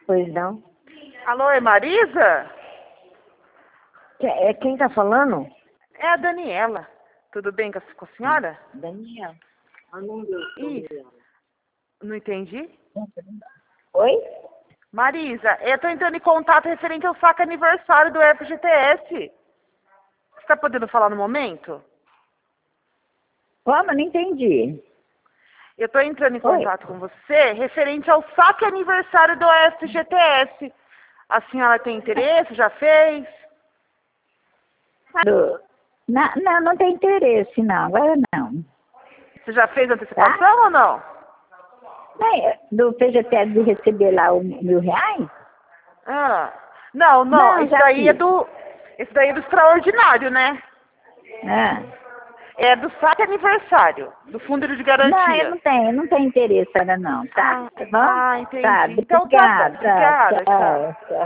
Pois não. Alô, é Marisa? Quem tá falando? É a Daniela. Tudo bem com a senhora? Daniela. Isso. Não entendi. Oi? Marisa, eu tô entrando em contato referente ao saque aniversário do FGTS. Você está podendo falar no momento? Como? Não entendi. Eu tô entrando em Oi? contato com você referente ao saque aniversário do FGTS. A senhora tem interesse? Já fez? Não tem interesse, não. Agora não. Você já fez antecipação ou não? Do PGT de receber lá os R$ 1.000? Ah, não, Não, esse já daí fiz. esse daí é do extraordinário, né? Ah. É do saque aniversário, do fundo de Não, eu garantia. não tenho interesse ainda não, tá? Tá bom? Tá, Entendi. Então tá bom. obrigada. Obrigada, tchau. Tchau.